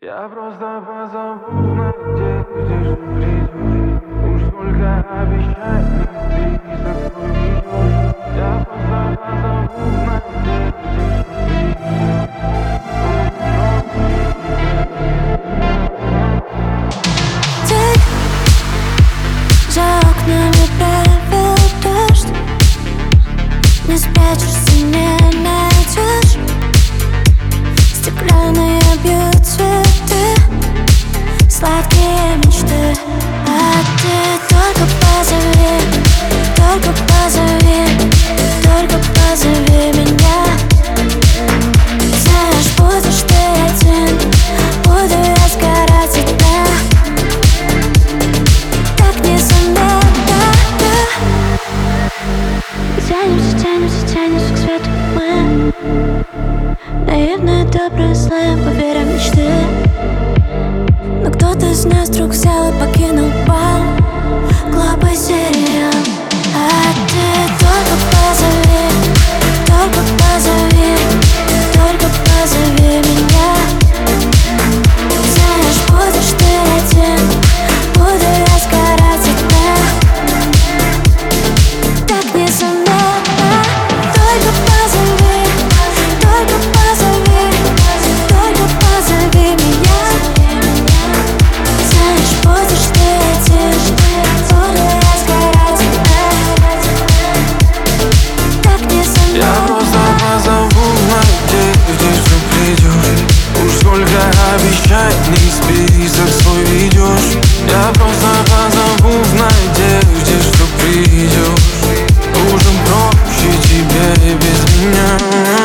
Я просто позову в надежде, что придешь. Уж сколько обещаний список свой ведешь. Я просто позову в надежде, что придешь. Ты за окнами правил дождь. Не спрячешься, не найдешь. Стеклянные бьют цветы, сладкие мечты. А ты только позови, только позови, только позови меня. Знаешь, будешь ты один, буду я сгорать от тебя. Так незаметно. Тянемся, тянемся, тянемся к свету мы. Наивные, добрые, злые, мы верим в мечты. Но кто-то из нас вдруг взял и покинул бал. Глупый сериал. А ты только позови, только позови, только позови меня. Знаешь, будешь ты один, буду я сгорать от тебя. Так незаметно. Только позови, только позови, только позови меня. Знаешь, будешь ты один, буду я сгорать от тебя. Так незаметно. Я просто позову в надежде, что придешь. Уж сколько обещаний список свой ведешь. Я просто позову в надежде, что придешь. Уже проще тебе и без меня.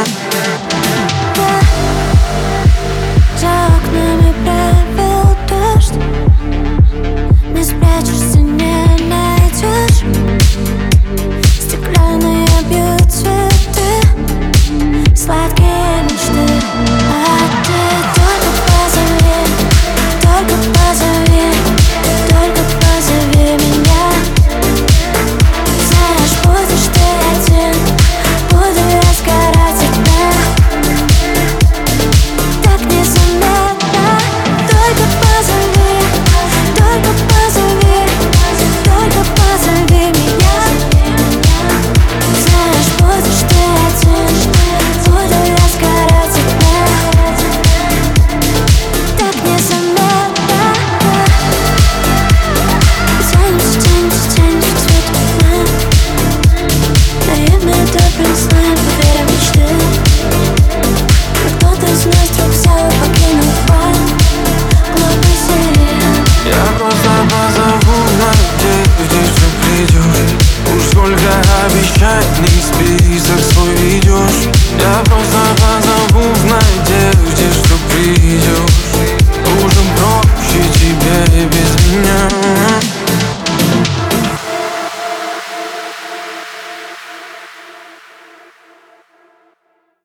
За окнами правил дождь. Не спрячешься, не найдешь. Стеклянные бьют цветы, сладкие мечты. А ты только позови, только позови, только позови меня. Знаешь, будешь ты один, буду я сгорать от тебя. Так незаметно. Только позови, только позови, только позови меня. Знаешь, будешь ты один, буду я сгорать от тебя. Так незаметно. Тянемся, тянемся, тянемся к свету мы. Наивные, добрые, злые, мы верим в мечты. Но кто-то из нас вдруг взял и покинул бал. Глупый сериал. Я просто позову в надежде, что придешь. Уж сколько обещаний список свой ведешь. Я просто позову в надежде.